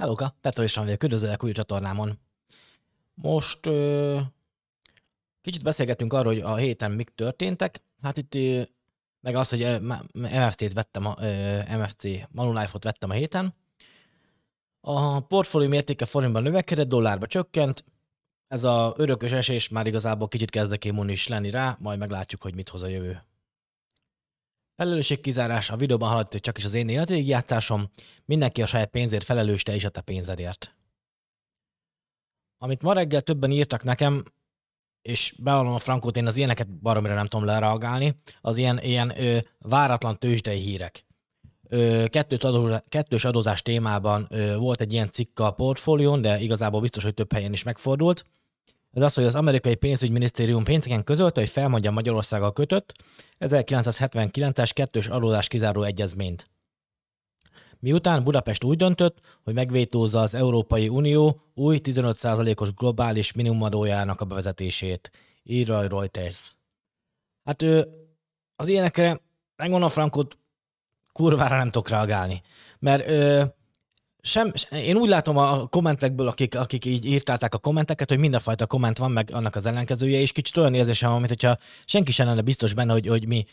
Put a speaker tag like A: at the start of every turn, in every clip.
A: Hellóka, Petro is vagyok, üdvözöllek új csatornámon. Most kicsit beszélgetünk arról, hogy a héten mik történtek. Hát itt meg az, hogy MFC-t vettem, MFC Manulife-ot vettem a héten. A portfólium értéke forintban növekedett, dollárba csökkent. Ez a örökös esés már igazából kicsit kezdek immun is lenni rá, majd meglátjuk, hogy mit hoz a jövő. Felelősségkizárás, a videóban hallott, hogy csak is az én életvégigjátszásom. Mindenki a saját pénzért felelős, te is a te pénzedért. Amit ma reggel többen írtak nekem, és bevallom a frankót, én az ilyeneket baromira nem tudom lereagálni, az ilyen váratlan tőzsdei hírek. Kettős adózás témában volt egy ilyen cikk a portfólión, de igazából biztos, hogy több helyen is megfordult. Ez az, hogy az amerikai pénzügyminisztérium pénteken közölte, hogy felmondja Magyarországgal kötött 1979-es kettős adózás kizáró egyezményt. Miután Budapest úgy döntött, hogy megvétózza az Európai Unió új 15%-os globális minimumadójának a bevezetését, írja a Reuters. Hát az ilyenekre, megmondom frankot, kurvára nem tudok reagálni. Mert én úgy látom a kommentekből, akik így írtálták a kommenteket, hogy mindenfajta komment van, meg annak az ellenkezője, és kicsit olyan érzésem van, mintha senki sem lenne biztos benne, hogy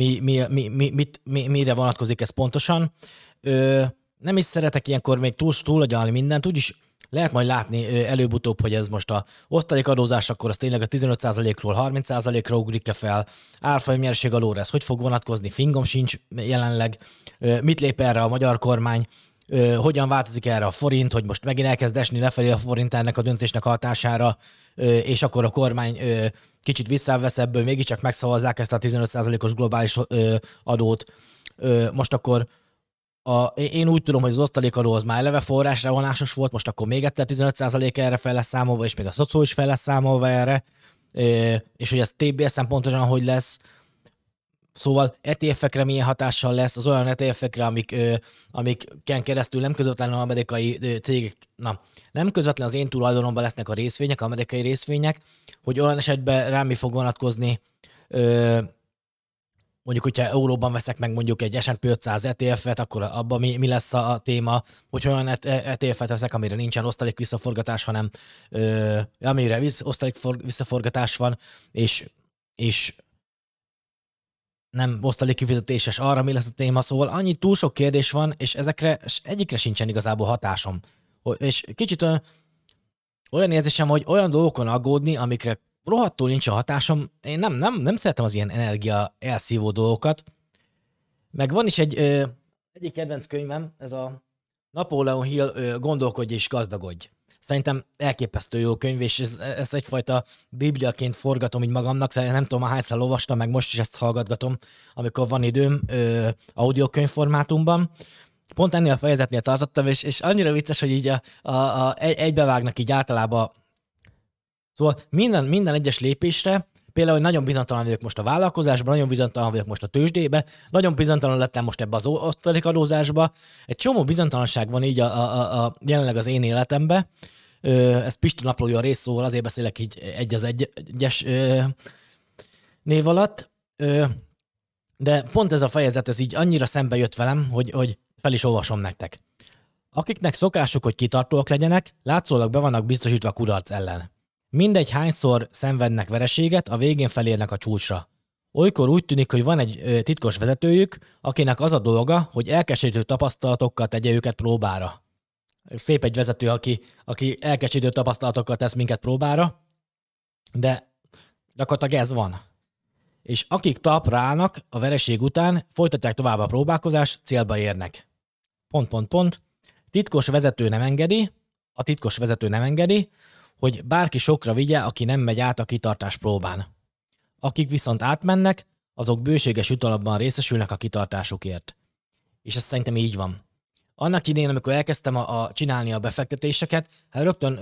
A: mire vonatkozik ez pontosan. Nem is szeretek ilyenkor még túlagyalni mindent, úgyis lehet majd látni előbb-utóbb, hogy ez most a osztalékadózás, akkor az tényleg a 15%-ról 30%-ra ugrik-e fel, árfolyam nyereség alóra ez hogy fog vonatkozni, fingom sincs jelenleg, mit lép erre a magyar kormány, hogyan változik erre a forint, hogy most megint elkezd esni lefelé a forint ennek a döntésnek hatására, és akkor a kormány kicsit visszavesz ebből, mégiscsak megszavazzák ezt a 15%-os globális adót. Most akkor én úgy tudom, hogy az osztalékadó az már eleve forrásra vonásos volt, most akkor még egyszer 15% erre fel lesz számolva, és még a szocó is fel lesz számolva erre, és hogy ez TBS-en pontosan hogy lesz. Szóval ETF-ekre milyen hatással lesz, az olyan ETF-ekre, amiken keresztül nem közvetlenül amerikai cégek, nem közvetlenül az én tulajdonomban lesznek a részvények, amerikai részvények, hogy olyan esetben rám mi fog vonatkozni, mondjuk, hogyha euróban veszek meg mondjuk egy S&P 500 ETF-et, akkor abban mi lesz a téma, hogy olyan ETF-et veszek, amire nincsen osztalék visszaforgatás, hanem amire osztalék visszaforgatás van, és nem osztalék kifizetéses, arra mi lesz a téma, szóval annyi túl sok kérdés van, és ezekre egyikre sincsen igazából hatásom. És kicsit olyan érzésem, hogy olyan dolgokon aggódni, amikre rohadtul nincs a hatásom, én nem szeretem az ilyen energia elszívó dolgokat. Meg van is egyik kedvenc könyvem, ez a Napoleon Hill Gondolkodj és gazdagodj. Szerintem elképesztő jó könyv, és ezt egyfajta bibliaként forgatom így magamnak, szerintem nem tudom, hányszor olvastam, meg most is ezt hallgatgatom, amikor van időm audiokönyv formátumban. Pont ennél a fejezetnél tartottam, és annyira vicces, hogy így egybevágnak így általában. Szóval minden egyes lépésre, például, hogy nagyon bizonytalan vagyok most a vállalkozásban, nagyon bizonytalan vagyok most a tőzsdébe, nagyon bizonytalan lettem most ebbe az osztalékadózásba. Egy csomó bizonytalanság van így jelenleg az én életemben. Ez Pisti naplója rész, szóval azért beszélek így egyes név alatt. De pont ez a fejezet, ez így annyira szembe jött velem, hogy fel is olvasom nektek. Akiknek szokásuk, hogy kitartóak legyenek, látszólag be vannak biztosítva kudarc ellen. Mindegy hányszor szenvednek vereséget, a végén felérnek a csúcsra. Olykor úgy tűnik, hogy van egy titkos vezetőjük, akinek az a dolga, hogy elkeserítő tapasztalatokkal tegye őket próbára. Szép egy vezető, aki elkeserítő tapasztalatokkal tesz minket próbára, de gyakorlatilag ez van. És akik talpra állnak a vereség után, folytatják tovább a próbálkozást, célba érnek. ... Titkos vezető nem engedi, hogy bárki sokra vigye, aki nem megy át a kitartás próbán. Akik viszont átmennek, azok bőséges jutalomban részesülnek a kitartásukért. És ez szerintem így van. Annak idején, amikor elkezdtem csinálni a befektetéseket, hát rögtön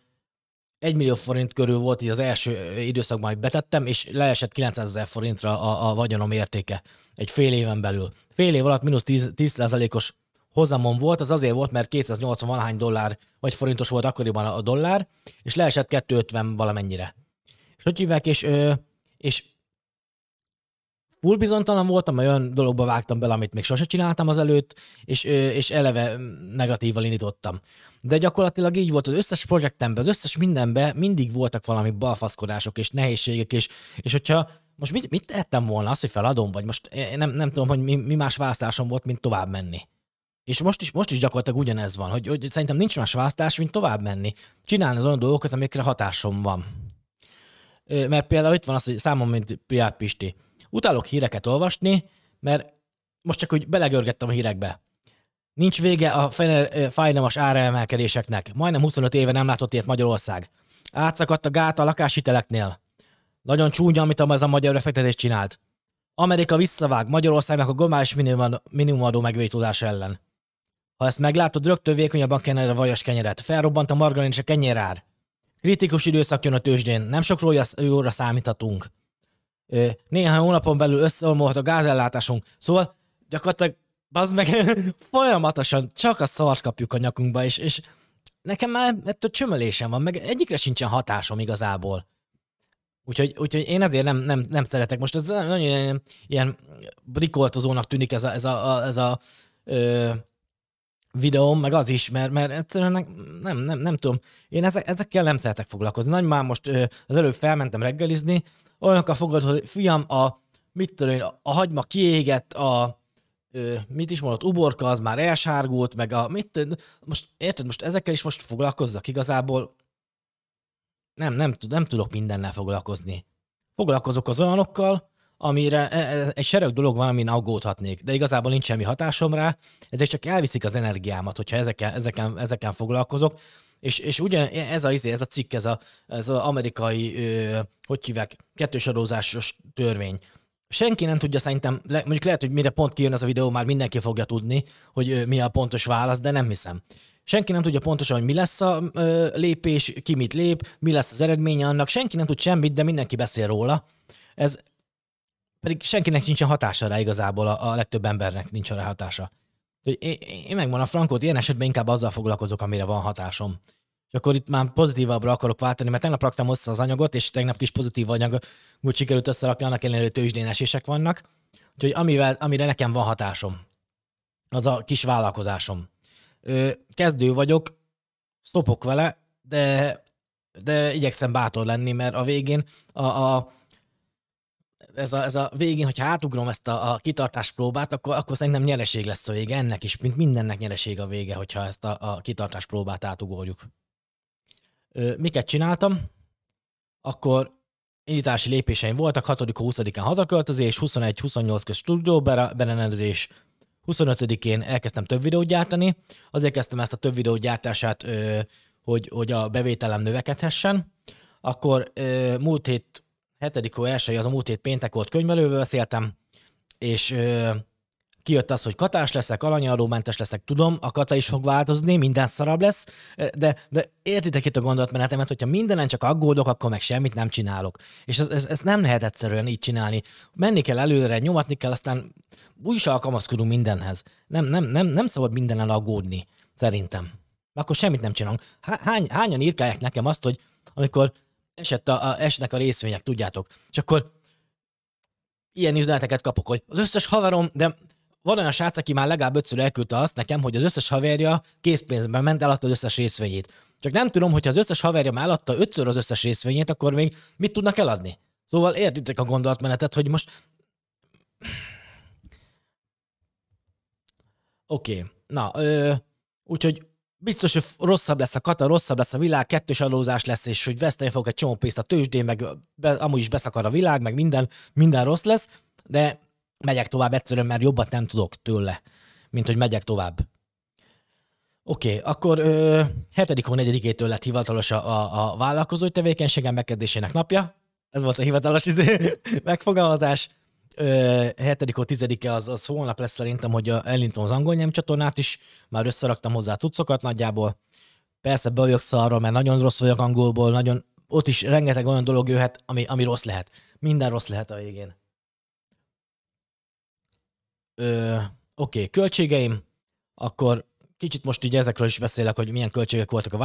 A: 1 millió forint körül volt így az első időszakban, hogy betettem, és leesett 900 000 forintra a vagyonom értéke egy fél éven belül. Fél év alatt mínusz 10%-os hozamon volt, az azért volt, mert 280 valahány dollár vagy forintos volt akkoriban a dollár, és leesett 250 valamennyire. És hogy hívják, és full bizonytalan voltam, mert olyan dologba vágtam bele, amit még sose csináltam azelőtt, és eleve negatíval indítottam. De gyakorlatilag így volt az összes projektemben, az összes mindenben mindig voltak valami balfaszkodások és nehézségek, és hogyha most mit tehettem volna, azt, hogy feladom, vagy most én nem tudom, hogy mi más választásom volt, mint tovább menni. És most is gyakorlatilag ugyanez van, hogy szerintem nincs más választás, mint tovább menni. Csinálni az olyan dolgokat, amikre hatásom van. Mert például itt van az, hogy számom, mint Piát Pisti. Utálok híreket olvasni, mert most csak úgy belegörgettem a hírekbe. Nincs vége a fájdalmas áraemelkedéseknek. Majdnem 25 éve nem látott ilyet Magyarország. Átszakadt a gát a lakáshiteleknél. Nagyon csúnya, amit ez a magyar befektetés csinált. Amerika visszavág Magyarországnak a globális minimumadó megvétódása ellen. Ha ezt meglátod, rögtön vékonyabban kened a vajas kenyeret. Felrobbant a margarin és a kenyérár. Kritikus időszak jön a tőzsdén. Nem sok jóra számíthatunk. Néhány hónapon belül összeomolhat a gázellátásunk. Szóval gyakorlatilag bazd meg, folyamatosan csak a szart kapjuk a nyakunkba, és nekem már ettől csömölésem van, meg egyikre sincsen hatásom igazából. Úgyhogy én ezért nem szeretek. Most ez nagyon ilyen brikoltozónak tűnik ez a videóm, meg az is, mert egyszerűen nem tudom. Én ezekkel nem szeretek foglalkozni. Nagy már most az előbb felmentem reggelizni, olyanokkal fogod, hogy fiam, mit tudom én, a hagyma kiégett, mit is mondott, uborka az már elsárgult, meg most érted, most ezekkel is most foglalkozzak igazából. Nem tudok mindennel foglalkozni. Foglalkozok az olyanokkal, amire egy sereg dolog van, amin aggódhatnék, de igazából nincs semmi hatásom rá, ezek csak elviszik az energiámat, hogyha ezeken foglalkozok, és ugyan ez a cikk, ez az amerikai, hogy hívják, kettős adózásos törvény. Senki nem tudja szerintem, mondjuk lehet, hogy mire pont kijön ez a videó, már mindenki fogja tudni, hogy mi a pontos válasz, de nem hiszem. Senki nem tudja pontosan, hogy mi lesz a lépés, ki mit lép, mi lesz az eredménye annak, senki nem tud semmit, de mindenki beszél róla. Ez pedig senkinek nincsen hatása rá igazából, a legtöbb embernek nincs rá hatása. Én megmondom a frankot, ilyen esetben inkább azzal foglalkozok, amire van hatásom. És akkor itt már pozitívabbra akarok váltani, mert tegnap raktam össze az anyagot, és tegnap kis pozitív anyagot sikerült összerakni, annak ellenére, hogy tőzsdén esések vannak. Úgyhogy amire nekem van hatásom, az a kis vállalkozásom. Kezdő vagyok, szopok vele, de igyekszem bátor lenni, mert a végén ez a végén, hogyha átugrom ezt a kitartás próbát, akkor szerintem nyereség lesz a vége. Ennek is, mint mindennek nyereség a vége, hogyha ezt a kitartás próbát átugorjuk. Miket csináltam? Akkor indítási lépéseim voltak, 6-20-án hazaköltözés, 21-28 közt stúdió berendezés, 25-én elkezdtem több videót gyártani. Azért kezdtem ezt a több videót gyártását, hogy a bevételem növekedhessen. Akkor múlt hét 7. hó 1. az a múlt hét péntek volt, könyvelővel beszéltem, és kijött az, hogy katás leszek, alanyadómentes leszek, tudom, a kata is fog változni, minden szarabb lesz, de értitek itt a gondolatmenetemet, hogyha mindenen csak aggódok, akkor meg semmit nem csinálok. És ezt nem lehet egyszerűen így csinálni. Menni kell előre, nyomatni kell, aztán úgyis alkalmazkodunk mindenhez. Nem szabad mindenen aggódni, szerintem. Akkor semmit nem csinálunk. Hányan írkálják nekem azt, hogy amikor esnek a részvények, tudjátok, és akkor ilyen üzeneteket kapok, hogy az összes haverom, de van olyan srác, aki már legalább 5-ször elküldte azt nekem, hogy az összes haverja készpénzben ment, eladta az összes részvényét. Csak nem tudom, hogyha az összes haverja már eladta 5-ször az összes részvényét, akkor még mit tudnak eladni? Szóval értitek a gondolatmenetet, hogy most... Oké. Na, úgyhogy biztos, hogy rosszabb lesz a kata, rosszabb lesz a világ, kettős adózás lesz, és hogy veszteni fogok egy csomó pénzt a tőzsdén, meg amúgy is beszakad a világ, meg minden rossz lesz, de megyek tovább egyszerűen, mert jobbat nem tudok tőle, mint hogy megyek tovább. Oké, akkor 7. hó 4-től lett hivatalos a vállalkozói tevékenységem megkezdésének napja. Ez volt a hivatalos megfogalmazás. 7. hó 10-e az holnap lesz szerintem, hogy elindítom az angol nyelvcsatornát is, már összeraktam hozzá cuccokat nagyjából. Persze be vagyok szarra, mert nagyon rossz vagyok angolból, ott is rengeteg olyan dolog jöhet, ami rossz lehet. Minden rossz lehet a végén. Oké, költségeim, akkor kicsit most így ezekről is beszélek, hogy milyen költségek voltak a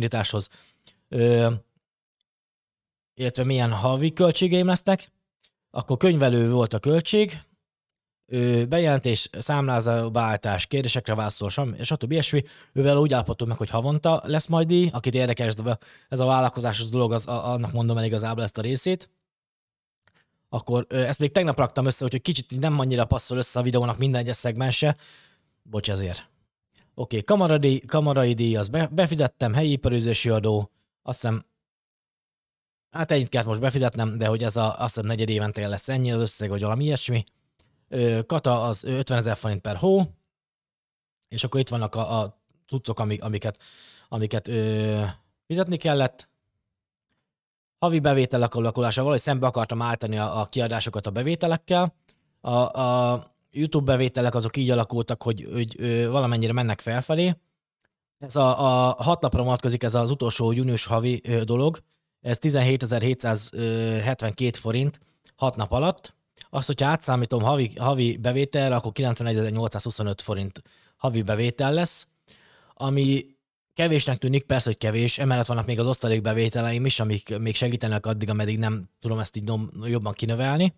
A: vállalkozásindításhoz, illetve milyen havi költségeim lesznek. akkor könyvelő volt a költség, bejelentés, számlázó beállítás, kérdésekre válaszol, stb. Ilyesmi. Ővel úgy állapodtunk meg, hogy havonta lesz majd díj, akit érdekes, de ez a vállalkozásos dolog, annak mondom el igazából ezt a részét. Akkor ezt még tegnap raktam össze, úgyhogy kicsit nem annyira passzol össze a videónak minden egyes szegmense. Bocs ezért. Oké, kamarai díj, azt befizettem, helyi iparűzési adó, azt hiszem, hát ennyit kellett most befizetnem, de hogy ez azt hiszem negyed évente lesz ennyi az összeg, vagy valami ilyesmi. Kata az 50 000 forint per hó, és akkor itt vannak a cuccok, amiket fizetni kellett. Havi bevételek alakulása, valahogy szembe akartam állítani a kiadásokat a bevételekkel. A YouTube bevételek azok így alakultak, hogy valamennyire mennek felfelé. Ez a 6 napra vonatkozik, ez az utolsó június havi dolog. Ez 17.772 forint 6 nap alatt. Azt, hogyha átszámítom havi bevételre, akkor 91.825 forint havi bevétel lesz, ami kevésnek tűnik, persze, hogy kevés, emellett vannak még az osztalékbevételeim is, amik még segítenek addig, ameddig nem tudom ezt így jobban kinövelni.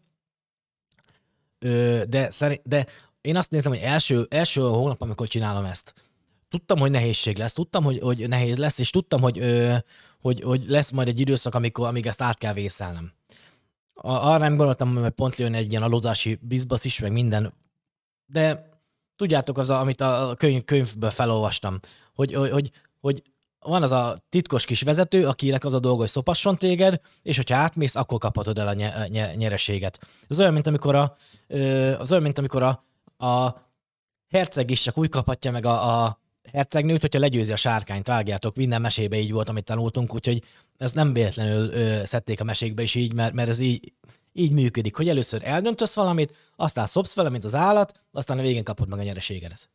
A: De én azt nézem, hogy első hónap, amikor csinálom ezt, tudtam, hogy nehézség lesz, tudtam, hogy nehéz lesz, és tudtam, hogy lesz majd egy időszak, amíg ezt át kell vészelnem. Arra nem gondoltam, hogy pont jön egy ilyen alózási bizbasz is, meg minden, de tudjátok, amit a könyvből felolvastam, hogy van az a titkos kis vezető, akinek az a dolga, hogy szopasson téged, és hogyha átmész, akkor kaphatod el a nyereséget. Ez olyan, mint amikor a herceg is csak úgy kaphatja meg a hercegnőt, hogyha legyőzi a sárkányt, vágjátok, minden mesébe így volt, amit tanultunk, úgyhogy ez nem véletlenül szedték a mesékbe is így, mert ez így működik, hogy először eldöntesz valamit, aztán szopsz vele, mint az állat, aztán a végén kapod meg a nyereségedet.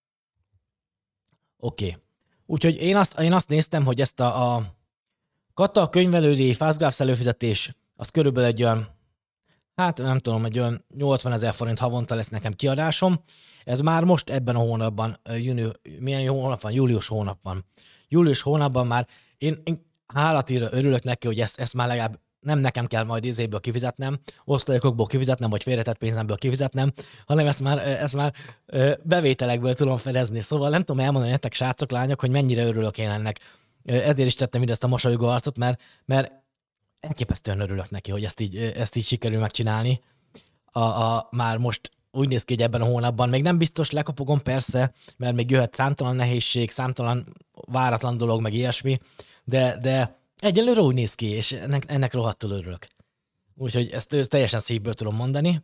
A: Oké. Úgyhogy én azt néztem, hogy ezt a kata, könyvelődíj, fastgraphs előfizetés, az körülbelül egy olyan, hát nem tudom, egy olyan 80 000 forint havonta lesz nekem kiadásom. Ez már most ebben a hónapban, milyen hónap van? Július hónap van. Július hónapban már én hálatíra örülök neki, hogy ezt már legalább nem nekem kell majd izéből kifizetnem, osztalékokból kifizetnem, vagy félretett pénzemből kifizetnem, hanem ezt már bevételekből tudom fedezni. Szóval nem tudom elmondani nektek, srácok, lányok, hogy mennyire örülök én ennek. Ezért is tettem ide ezt a mosolygó arcot, mert elképesztően örülök neki, hogy ezt így sikerül megcsinálni. Már most úgy néz ki, hogy ebben a hónapban még nem biztos lekapogom, persze, mert még jöhet számtalan nehézség, számtalan váratlan dolog, meg ilyesmi, de egyelőre úgy néz ki, és ennek rohadtul örülök. Úgyhogy ezt teljesen szívből tudom mondani.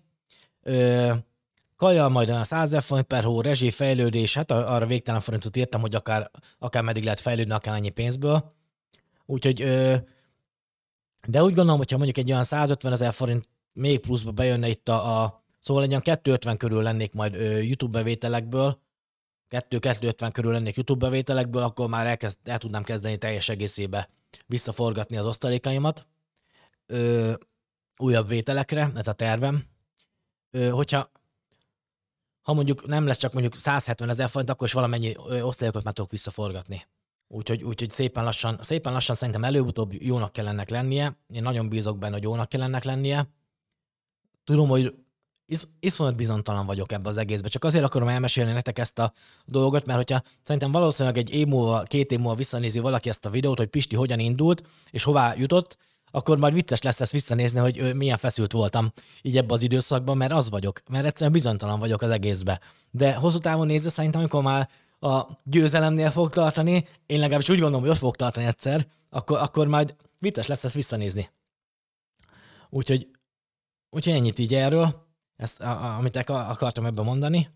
A: Kaja majd a 100 000 forint per hó, rezsi, fejlődés, hát arra végtelen forintot írtam, hogy akár meddig lehet fejlődni, akár ennyi pénzből. Úgyhogy, de úgy gondolom, hogyha mondjuk egy olyan 150 000 forint még pluszba bejönne itt szóval egy olyan 250 körül lennék majd YouTube bevételekből, 250 körül lennék YouTube bevételekből, akkor már el tudnám kezdeni teljes egészébe visszaforgatni az osztalékaimat újabb vételekre, ez a tervem. Ha mondjuk nem lesz csak mondjuk 170 000 forint, akkor is valamennyi osztalékot már tudok visszaforgatni. Úgyhogy szépen lassan szerintem előbb-utóbb jónak kell ennek lennie. Én nagyon bízok benne, hogy jónak kell ennek lennie. Tudom, hogy iszonyat bizonytalan vagyok ebbe az egészbe. Csak azért akarom elmesélni nektek ezt a dolgot, mert hogyha szerintem valószínűleg egy év múlva, 2 év múlva visszanézi valaki ezt a videót, hogy Pisti hogyan indult, és hová jutott, akkor majd vicces lesz ezt visszanézni, hogy milyen feszült voltam így ebbe az időszakban, mert az vagyok. Mert egyszerűen bizonytalan vagyok az egészbe. De hosszú távon nézve szerintem, amikor már a győzelemnél fog tartani, én legalábbis úgy gondolom, hogy ott fog tartani egyszer, akkor majd vicces lesz ezt visszanézni. Úgyhogy ennyit így erről. Ezt, amit akartam ebben mondani.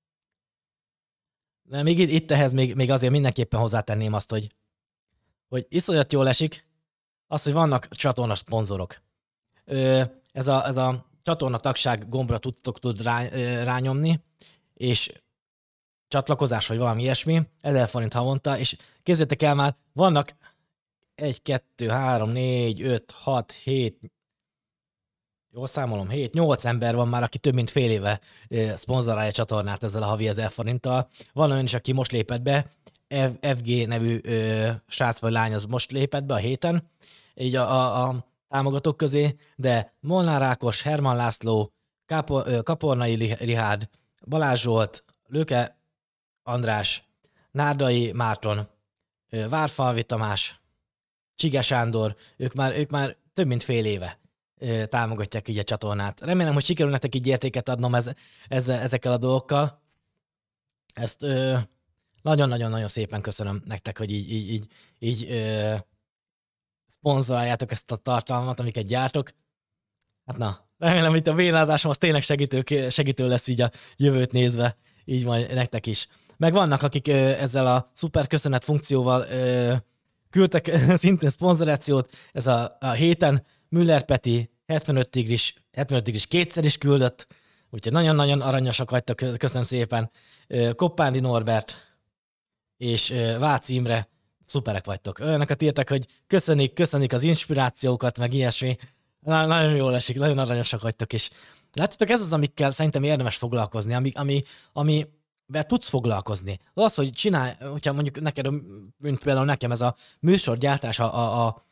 A: De még itt ehhez még azért mindenképpen hozzátenném azt, hogy iszonyat jól esik az, hogy vannak csatorna szponzorok. Ez a csatorna tagság gombra tud rányomni, és csatlakozás, vagy valami ilyesmi, 1000 forint havonta, és képzeljétek el, már vannak 1, 2, 3, 4, 5, 6, 7, jól számolom, 7-8 ember van már, aki több mint fél éve szponzorálja a csatornát ezzel a havi 1000 forinttal. Van olyan is, aki most lépett be, FG nevű srác vagy lány az most lépett be a héten. Így a támogatók közé, de Molnár Ákos, Herman László, Kapornai Rihárd, Balázs Zsolt, Lőke András, Nárdai Márton, Várfalvi Tamás, Csige Sándor, ők már több mint fél éve támogatják így a csatornát. Remélem, hogy sikerül nektek így értéket adnom ezekkel a dolgokkal. Ezt nagyon-nagyon-nagyon szépen köszönöm nektek, hogy így szponzoráljátok ezt a tartalmat, amiket gyártok. Hát na, remélem, hogy a vénázásom az tényleg segítő lesz így a jövőt nézve, így majd nektek is. Meg vannak, akik ezzel a szuper köszönet funkcióval küldtek szintén szponzorációt. Ez a héten Müller Peti 75 tigris kétszer is küldött, úgyhogy nagyon-nagyon aranyosak vagytok, köszönöm szépen. Koppándi Norbert és Váci Imre, szuperek vagytok. Olyanokat írtak, hogy köszönik az inspirációkat, meg ilyesmi. Nagyon jól esik, nagyon aranyosak vagytok, és látjátok, ez az, amikkel szerintem érdemes foglalkozni, amivel tudsz foglalkozni. Az, hogy csinálj, hogyha mondjuk neked, mint például nekem ez a műsorgyártás, a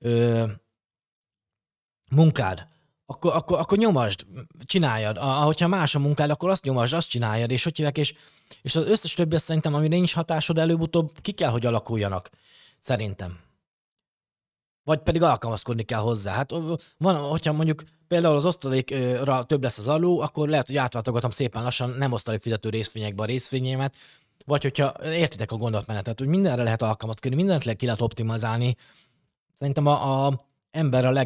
A: munkád, akkor nyomasd, csináljad. Hogyha más a munkád, akkor azt nyomasd, azt csináljad, és hogy hívják, és az összes többi szerintem, amire nincs hatásod, előbb-utóbb ki kell, hogy alakuljanak. Szerintem. Vagy pedig alkalmazkodni kell hozzá. Hát van, hogyha mondjuk például az osztalékra több lesz az alul, akkor lehet, hogy átváltogatom szépen lassan nem osztalékfizető részvényekbe a részvényémet, vagy hogyha értitek a gondolatmenetet, hogy mindenre lehet alkalmazkodni, mindent ki lehet optimalizálni. Szerintem a ember a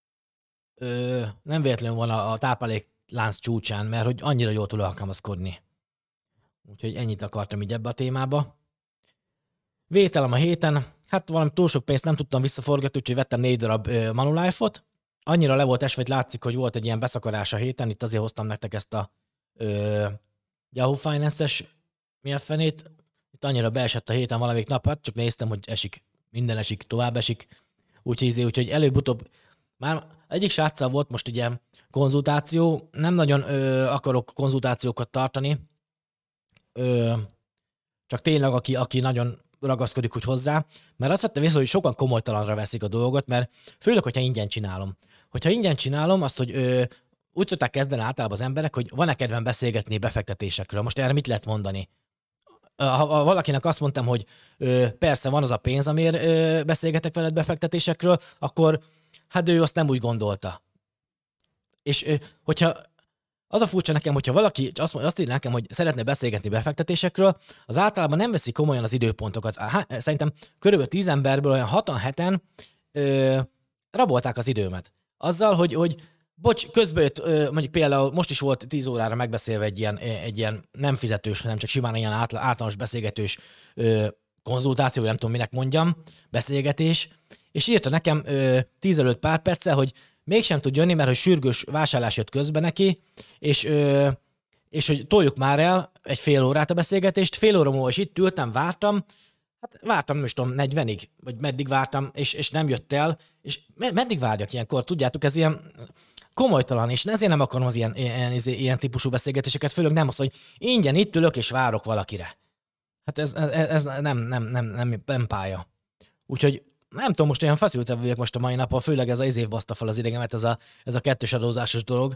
A: nem véletlenül van a tápláléklánc csúcsán, mert hogy annyira jól tud alkalmazkodni. Úgyhogy ennyit akartam így ebbe a témába. Vételem a héten, hát valami túl sok pénzt nem tudtam visszaforgatni, úgyhogy vettem 4 darab Manulife-ot. Annyira le volt esve, hogy látszik, hogy volt egy ilyen beszakadás a héten, itt azért hoztam nektek ezt a Yahoo Finance-es mi a fenét. Itt annyira beesett a héten valamelyik nap, hát csak néztem, hogy esik, minden esik, tovább esik. Úgyhogy előbb-utóbb már egyik sráccal volt most ugye konzultáció, nem nagyon akarok konzultációkat tartani, csak tényleg aki nagyon ragaszkodik úgy hozzá, mert azt vettem észre, hogy sokan komolytalanra veszik a dolgot, mert főleg, hogyha ingyen csinálom. Hogyha ingyen csinálom, azt, hogy úgy szokták kezdeni általában az emberek, hogy van-e kedvem beszélgetni befektetésekről. Most erre mit lehet mondani? Ha valakinek azt mondtam, hogy persze van az a pénz, amiért beszélgetek veled befektetésekről, akkor hát ő azt nem úgy gondolta. És hogyha az a furcsa nekem, hogyha valaki azt írja nekem, hogy szeretne beszélgetni befektetésekről, az általában nem veszi komolyan az időpontokat. Szerintem körülbelül 10 emberből olyan 6-7-en rabolták az időmet. Azzal, hogy bocs, közben jött, mondjuk például most is volt 10 órára megbeszélve egy ilyen nem fizetős, hanem csak simán ilyen általános beszélgetős konzultáció, nem tudom minek mondjam, beszélgetés, és írta nekem 10 előtt pár perccel, hogy mégsem tud jönni, mert hogy sürgős vásárlás jött közben neki, és hogy toljuk már el egy fél órát a beszélgetést, fél óra múlva is itt ültem, vártam, nem is tudom, 40-ig, vagy meddig vártam, és nem jött el, és meddig várjak ilyenkor, tudjátok, ez ilyen komolytalan, és ezért nem akarom az ilyen típusú beszélgetéseket, főleg nem az, hogy ingyen itt ülök, és várok valakire. Hát ez nem pálya. Úgyhogy nem tudom, most olyan feszültebb vagyok most a mai napon, főleg ez az év baszta fel az idegemet, ez a kettős adózásos dolog.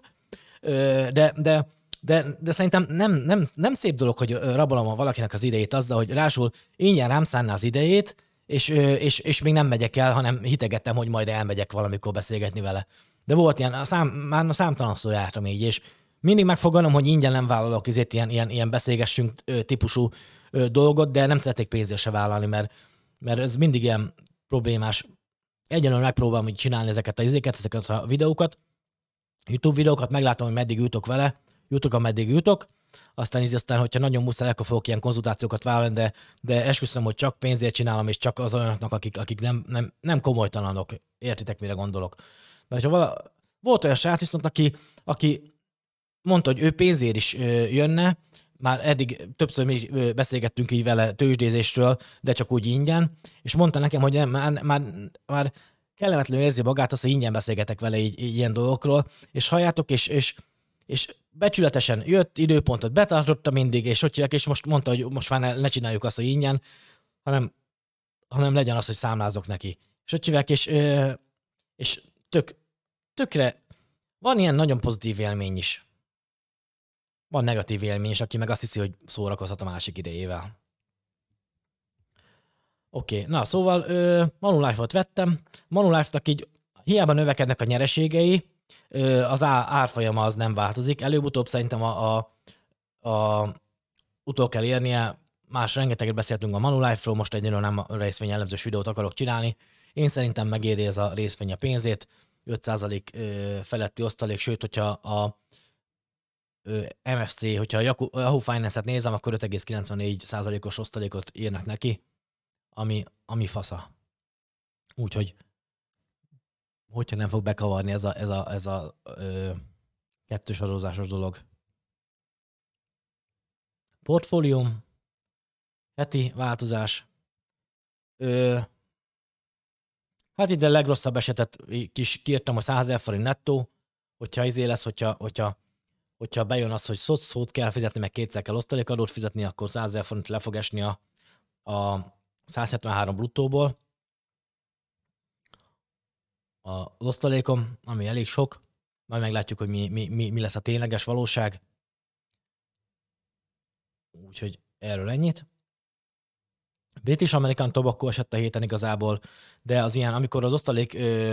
A: De szerintem nem szép dolog, hogy rabolom valakinek az idejét azzal, hogy rásul ingyen rám szánná az idejét, és még nem megyek el, hanem hitegettem, hogy majd elmegyek valamikor beszélgetni vele. De volt ilyen, már számtalanszor jártam így, és mindig megfogadom, hogy ingyen nem vállalok ilyen beszélgessünk típusú dolgot, de nem szeretnék pénzért se vállalni, mert ez mindig ilyen problémás. Egyenlően megpróbálom így csinálni ezeket a videókat, YouTube videókat, meglátom, hogy meddig jutok vele, ameddig jutok, aztán, hogyha nagyon muszáj, akkor fogok ilyen konzultációkat vállalni, de esküszöm, hogy csak pénzért csinálom, és csak az olyanoknak, akik nem komolytalanok. Értitek, mire gondolok? Mert volt olyan srác viszont, aki mondta, hogy ő pénzért is jönne, már eddig többször mi is beszélgettünk így vele tőzsdézésről, de csak úgy ingyen, és mondta nekem, hogy már kellemetlenül érzi magát azt, hogy ingyen beszélgetek vele így ilyen dolgokról, és halljátok, és becsületesen jött, időpontot betartotta mindig, és most mondta, hogy most már ne csináljuk azt, hogy ingyen, hanem legyen az, hogy számlázok neki. És és tökre van ilyen nagyon pozitív élmény is. Van negatív élmény is, aki meg azt hiszi, hogy szórakozhat a másik idejével. Oké, na szóval Manulife-ot vettem. Manulife-nak így hiába növekednek a nyereségei, az árfolyama az nem változik. Előbb-utóbb szerintem utol kell érnie. Más rengeteget beszéltünk a Manulife-ról, most egyébként nem részvény elemzős videót akarok csinálni. Én szerintem megéri ez a részvény a pénzét, 5% feletti osztalék, sőt, hogyha a MFC, hogyha a Yahoo Finance-et nézem, akkor 5,94%-os osztalékot írnak neki, ami fasza. Úgyhogy hogyha nem fog bekavarni ez a kettősorozásos dolog. Portfólióm, heti változás. Hát ide a legrosszabb esetet kiírtam, a 100 000 forint nettó, hogyha izé lesz, hogyha bejön az, hogy szót kell fizetni, meg kétszer kell osztalékadót fizetni, akkor 100 000 forint le fog esni a 173 bruttóból. Az osztalékom, ami elég sok, majd meglátjuk, hogy mi lesz a tényleges valóság. Úgyhogy erről ennyit. British American Tobacco esett a héten igazából, de az ilyen, amikor az osztalék,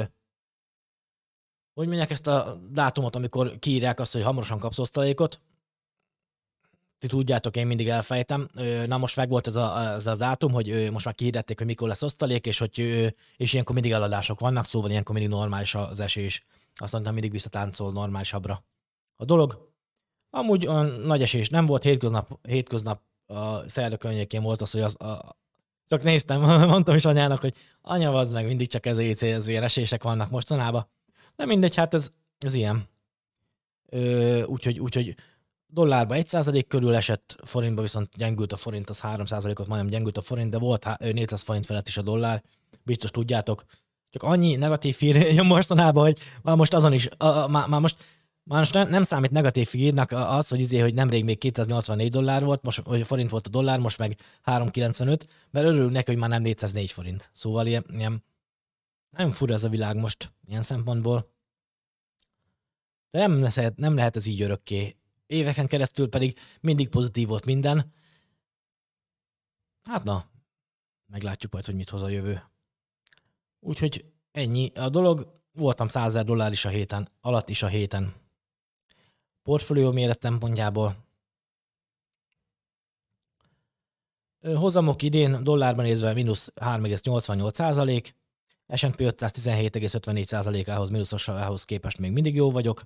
A: hogy mondják ezt a dátumot, amikor kiírják azt, hogy hamarosan kapsz osztalékot, ti tudjátok, én mindig elfejtem. Na most meg volt ez a dátum, hogy most már kihirdették, hogy mikor lesz osztalék, és ilyenkor mindig eladások vannak, szóval ilyenkor mindig normális az esés. Azt mondtam, mindig visszatáncol normálisabbra a dolog. Amúgy olyan nagy esés nem volt, hétköznap a szerda környékén volt az, hogy csak néztem, mondtam is anyának, hogy anya, vazd meg, mindig csak ez ilyen esések vannak mostanában. De mindegy, hát ez ilyen. Úgyhogy dollárba 1% körül esett, forintba viszont gyengült a forint, az 3%-ot majdnem gyengült a forint, de volt 400 forint felett is a dollár, biztos tudjátok. Csak annyi negatív hír jön mostanában, hogy már most azon is, már most nem számít negatív hírnak az, hogy nemrég még 284 dollár volt, most hogy forint volt a dollár, most meg 3,95, mert örülünk neki, hogy már nem 404 forint. Szóval ilyen nem fura ez a világ most ilyen szempontból. De nem lehet ez így örökké. Éveken keresztül pedig mindig pozitív volt minden. Hát na, meglátjuk majd, hogy mit hoz a jövő. Úgyhogy ennyi a dolog. Voltam 100 000 dollár is a héten, alatt is a héten. Portfólió méret szempontjából. Hozamok idén dollárban nézve mínusz 3,88%, S&P 500 17,54%-ához mínuszosához képest még mindig jó vagyok.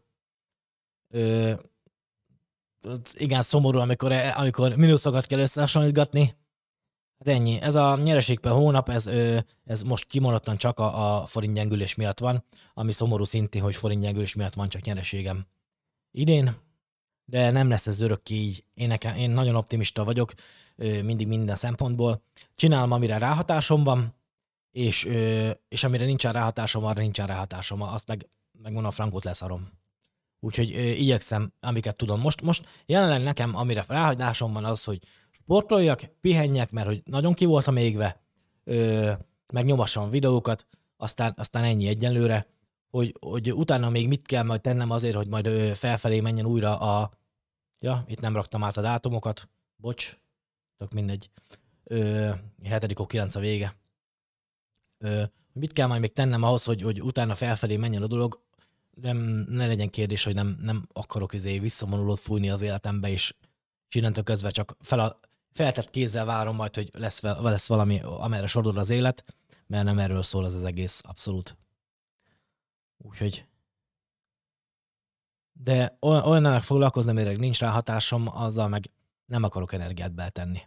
A: Igen, szomorú, amikor mínuszokat kell összehasonlítgatni. Hát ennyi. Ez a nyereség per hónap, ez most kimondottan csak a forint gyengülés miatt van, ami szomorú szintén, hogy forint gyengülés miatt van csak nyereségem idén, de nem lesz ez örökké így. Én nagyon optimista vagyok, mindig minden szempontból. Csinálom, amire ráhatásom van, és amire nincsen ráhatásom, arra nincsen ráhatásom. Azt megmondom, a frankot leszarom. Úgyhogy igyekszem, amiket tudom. Most jelenleg nekem, amire ráhatásom van az, hogy sportoljak, pihenjek, mert hogy nagyon ki voltam égve, meg nyomassam videókat, aztán ennyi egyenlőre, hogy utána még mit kell majd tennem azért, hogy majd felfelé menjen újra itt nem raktam át a dátumokat, bocs, tök mindegy, 7.9 a vége. Mit kell majd még tennem ahhoz, hogy utána felfelé menjen a dolog, ne legyen kérdés, hogy nem akarok visszavonulót fújni az életembe, és innentől közben csak feltett kézzel várom majd, hogy lesz valami, amerre sodor az élet, mert nem erről szól az egész, abszolút. Úgyhogy. De olyannak foglalkozni, amire nincs rá hatásom, azzal meg nem akarok energiát beletenni.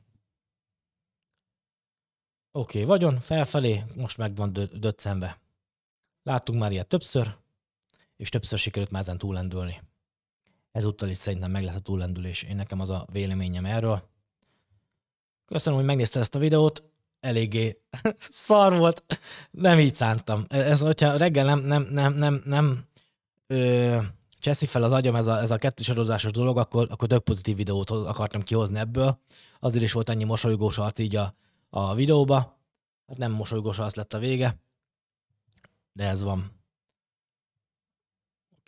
A: Oké, vagyon, felfelé, most meg van döccenve. Láttunk már ilyet többször, és többször sikerült már ezen túllendülni. Ezúttal is szerintem meg lesz a túllendülés. Én nekem az a véleményem erről. Köszönöm, hogy megnézted ezt a videót. Eléggé szar volt. Nem így szántam. Ez, hogyha reggel nem cseszi fel az agyam ez a kettősorozásos dolog, akkor tök pozitív videót akartam kihozni ebből. Azért is volt annyi mosolygós arc így a videóba. Hát nem mosolygós arc lett a vége. De ez van.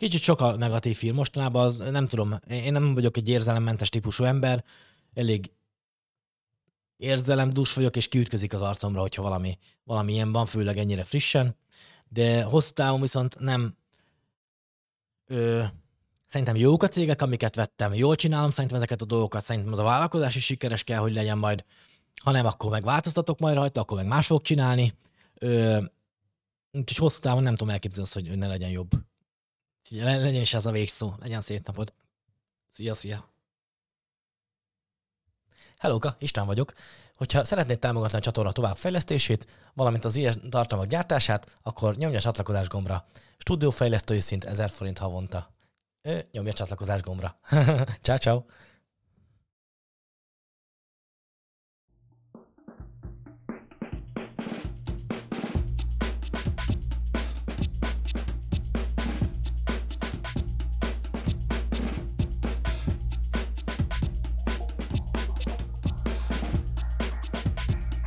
A: Kicsit sok a negatív film mostanában, az, nem tudom, én nem vagyok egy érzelemmentes típusú ember, elég érzelemdús vagyok, és kiütközik az arcomra, hogyha valami ilyen van, főleg ennyire frissen, de hosszú távon viszont nem szerintem jók a cégek, amiket vettem, jól csinálom szerintem ezeket a dolgokat, szerintem az a vállalkozás is sikeres kell, hogy legyen majd, ha nem, akkor meg változtatok majd rajta, akkor meg más fogok csinálni, úgyhogy hosszú távon nem tudom elképzelni azt, hogy ne legyen jobb. Legyen is ez a végszó, legyen szép napod. Szia! Hellóka, István vagyok. Hogyha szeretnéd támogatni a csatorna továbbfejlesztését, valamint az ilyen tartalmak gyártását, akkor nyomj a csatlakozás gombra. Stúdiófejlesztői szint 1000 forint havonta. Nyomj a csatlakozás gombra. Ciao.